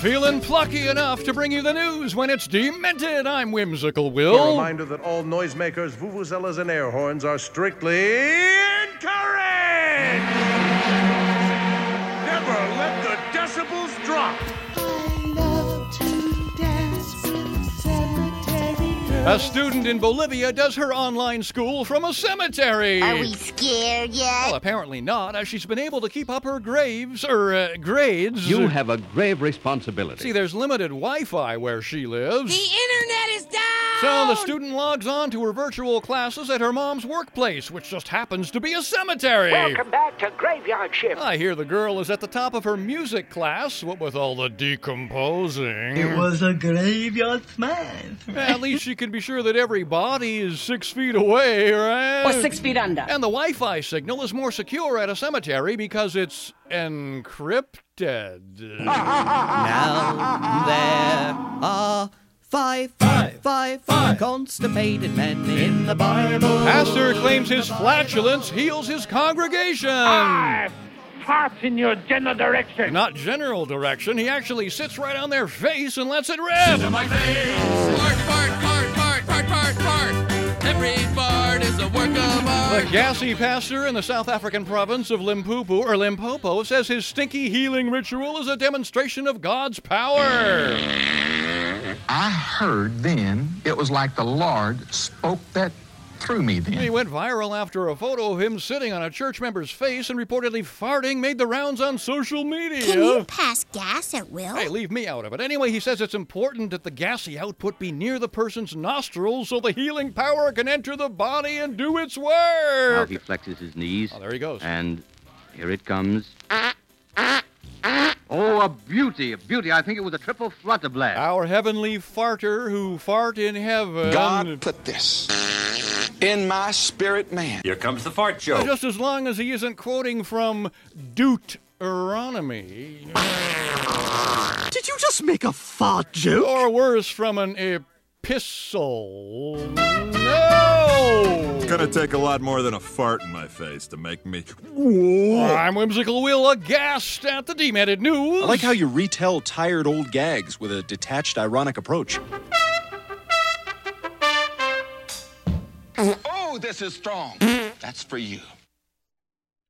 Feeling plucky enough to bring you the news when it's demented. I'm Whimsical Will. A reminder that all noisemakers, vuvuzelas, and air horns are strictly encouraged. Never let the decibels drop. A student in Bolivia does her online school from a cemetery. Are we scared yet? Well, apparently not, as she's been able to keep up her grades. You have a grave responsibility. See, there's limited Wi-Fi where she lives. The internet is down! So the student logs on to her virtual classes at her mom's workplace, which just happens to be a cemetery. Welcome back to Graveyard Shift. I hear the girl is at the top of her music class, what with all the decomposing. It was a graveyard smash. At least she can be sure that every body is 6 feet away, right? Or 6 feet under. And the Wi-Fi signal is more secure at a cemetery because it's encrypted. Now there are five constipated men in the Bible. Pastor claims his flatulence heals his congregation. Parts in your general direction. Not general direction. He actually sits right on their face and lets it rip. To my face. Part. Every part is a work of art. The gassy pastor in the South African province of Limpopo says his stinky healing ritual is a demonstration of God's power. I heard then, it was like the Lord spoke that through me then. He went viral after a photo of him sitting on a church member's face and reportedly farting made the rounds on social media. Can you pass gas at will? Hey, leave me out of it. Anyway, he says it's important that the gassy output be near the person's nostrils so the healing power can enter the body and do its work. Now he flexes his knees. Oh, there he goes. And here it comes. Oh, a beauty. I think it was a triple flutter blast. Our heavenly farter who fart in heaven. God put this in my spirit, man. Here comes the fart joke. Just as long as he isn't quoting from Deuteronomy. Did you just make a fart joke? Or worse, from an epistle. No! It's gonna take a lot more than a fart in my face to make me... I'm Whimsical Will, aghast at the demented news. I like how you retell tired old gags with a detached, ironic approach. Oh, this is strong. That's for you.